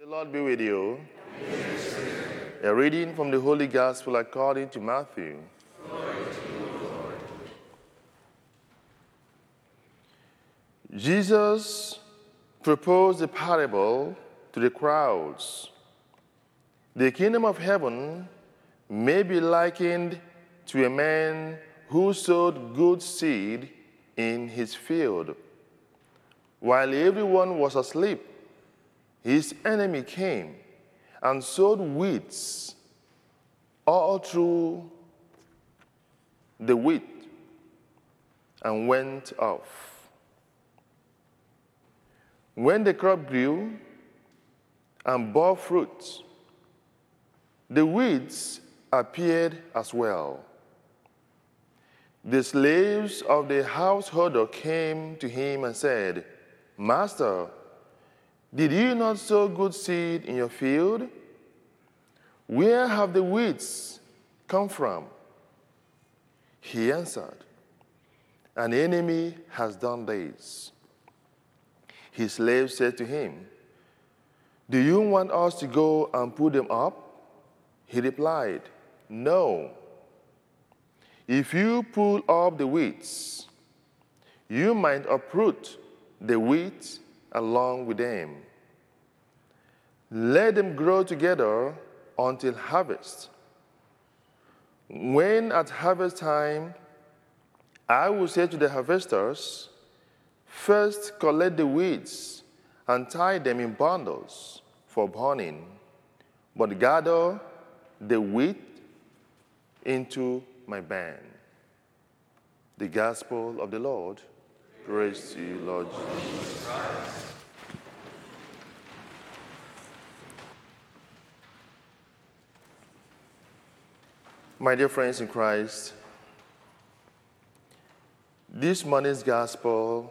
The Lord be with you. A reading from the Holy Gospel according to Matthew. Jesus proposed a parable to the crowds. The kingdom of heaven may be likened to a man who sowed good seed in his field. While everyone was asleep, his enemy came and sowed weeds all through the wheat and went off. When the crop grew and bore fruit, the weeds appeared as well. The slaves of the householder came to him and said, "Master, did you not sow good seed in your field? Where have the weeds come from?" He answered, "An enemy has done this." His slaves said to him, "Do you want us to go and pull them up?" He replied, "No. If you pull up the weeds, you might uproot the wheat along with them. Let them grow together until harvest. When at harvest time, I will say to the harvesters, first collect the weeds and tie them in bundles for burning, but gather the wheat into my barn." The Gospel of the Lord. Praise to you, Lord Jesus Christ. My dear friends in Christ, this morning's Gospel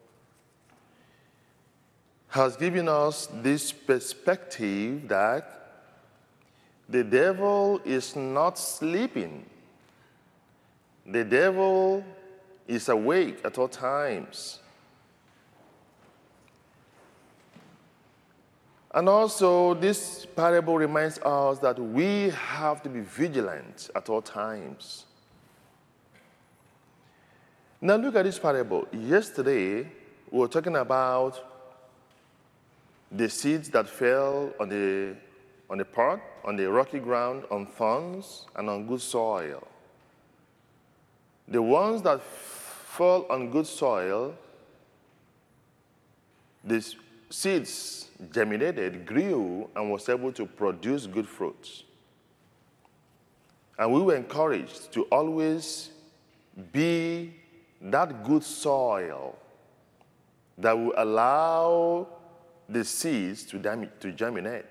has given us this perspective that the devil is not sleeping. The devil is awake at all times. And also, this parable reminds us that we have to be vigilant at all times. Now look at this parable. Yesterday, we were talking about the seeds that fell on the pot, on the rocky ground, on thorns, and on good soil. The ones that fall on good soil, these seeds germinated, grew, and was able to produce good fruits. And we were encouraged to always be that good soil that will allow the seeds to germinate.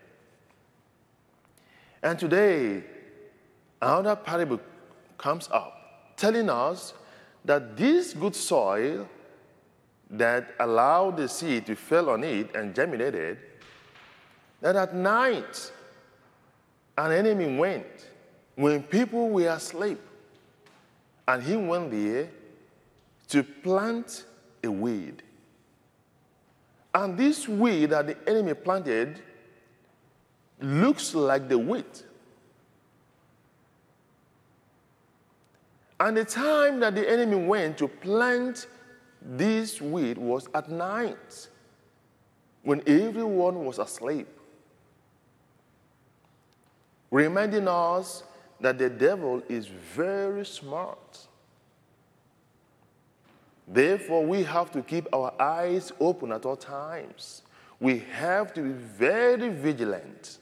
And today, another parable comes up, telling us that this good soil that allowed the seed to fall on it and germinated, that at night an enemy went when people were asleep, and he went there to plant a weed. And this weed that the enemy planted looks like the wheat. And the time that the enemy went to plant this weed was at night, when everyone was asleep, reminding us that the devil is very smart. Therefore, we have to keep our eyes open at all times. We have to be very vigilant.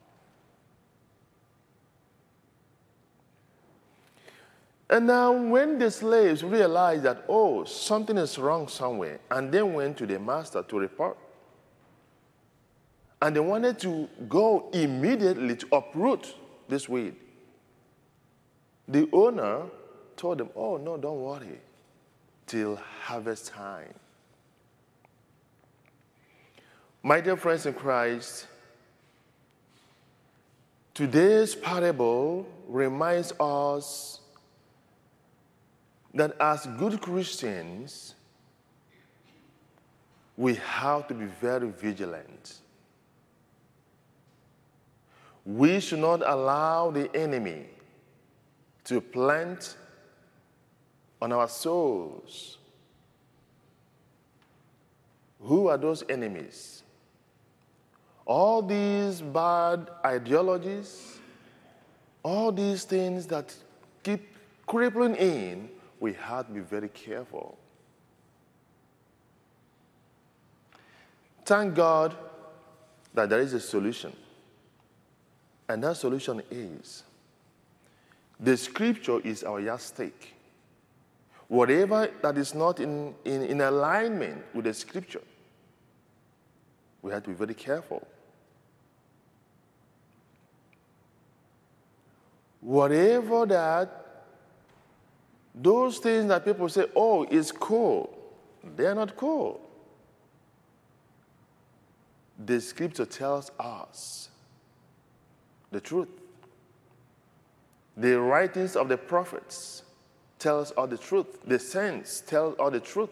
And now when the slaves realized that, oh, something is wrong somewhere, and they went to the master to report, and they wanted to go immediately to uproot this weed, the owner told them, "Oh, no, don't worry, till harvest time." My dear friends in Christ, today's parable reminds us that as good Christians, we have to be very vigilant. We should not allow the enemy to plant on our souls. Who are those enemies? All these bad ideologies, all these things that keep crippling in, we have to be very careful. Thank God that there is a solution. And that solution is the scripture is our yardstick. Whatever that is not in alignment with the scripture, we have to be very careful. Whatever that, those things that people say, oh, it's cool, they are not cool. The scripture tells us the truth. The writings of the prophets tell us all the truth. The saints tell all the truth.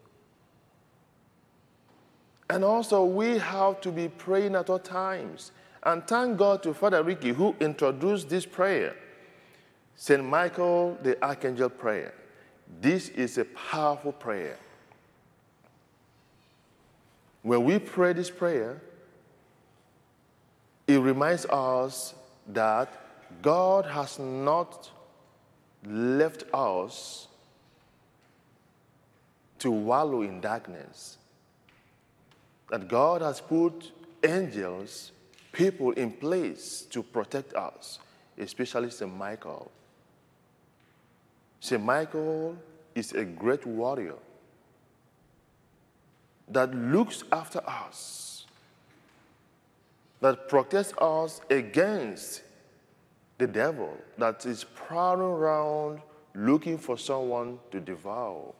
And also, we have to be praying at all times. And thank God to Father Ricky, who introduced this prayer, St. Michael the Archangel prayer. This is a powerful prayer. When we pray this prayer, it reminds us that God has not left us to wallow in darkness. That God has put angels, people in place to protect us, especially St. Michael. St. Michael is a great warrior that looks after us, that protects us against the devil that is prowling around looking for someone to devour.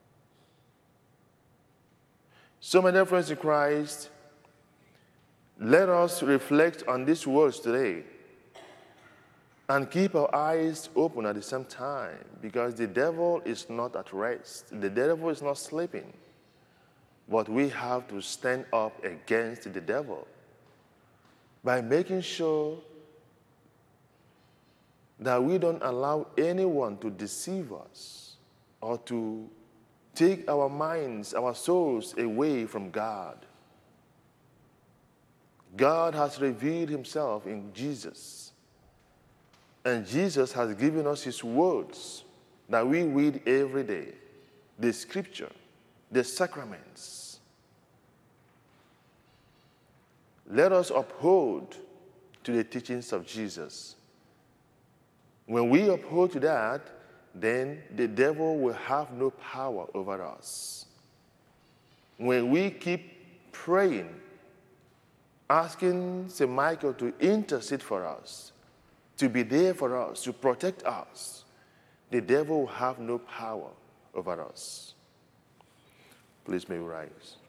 So, my dear friends in Christ, let us reflect on these words today and keep our eyes open at the same time, because the devil is not at rest. The devil is not sleeping. But we have to stand up against the devil by making sure that we don't allow anyone to deceive us or to take our minds, our souls away from God. God has revealed himself in Jesus. And Jesus has given us his words that we read every day, the scripture, the sacraments. Let us uphold to the teachings of Jesus. When we uphold to that, then the devil will have no power over us. When we keep praying, asking St. Michael to intercede for us, to be there for us, to protect us, the devil will have no power over us. Please may we rise.